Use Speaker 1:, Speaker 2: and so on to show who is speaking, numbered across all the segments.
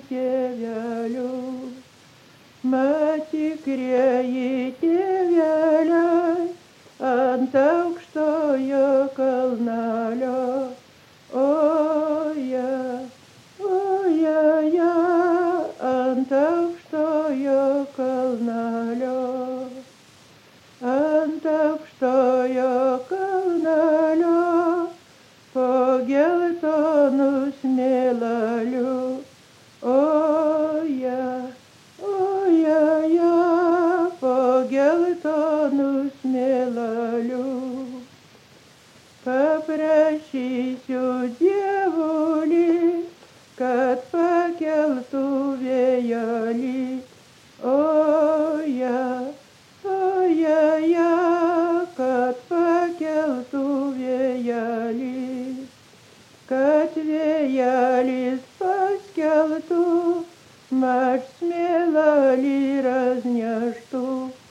Speaker 1: tėvelių. Mat tikrieji tėveliai ant aukštojo kalnelio. Oja, oja, ant aukštojo kalnelio. Ant aukštojo kalnelio po geltonų smėlelių. Oja, oja, po geltonų smėlelių. Paprašysiu dievulį, kad pakeltų vėjelį. Oja, oja, kad pakeltų vėjelį. Kad vėjelis paskeltų, marš smėlelį razneštų.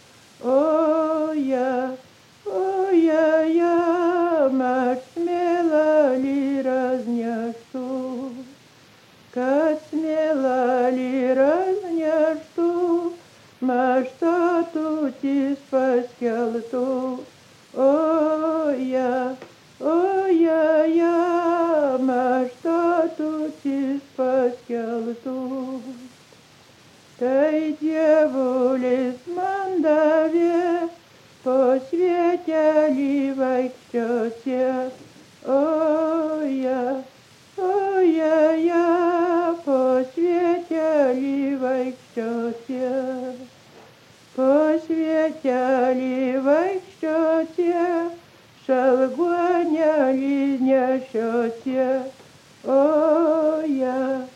Speaker 1: Oja, oja, marš smėlelį razneštų. Kad smėlelį razneštų, marš statutis paskeltų. Oja, oja, marš statutis paskeltų. Tai dievulis man davė po svietelį vaikščioti. Oja, oja, po svietelį vaikščioti. Po svietelį vaikščioti, šalguonelį nešioti. Oja,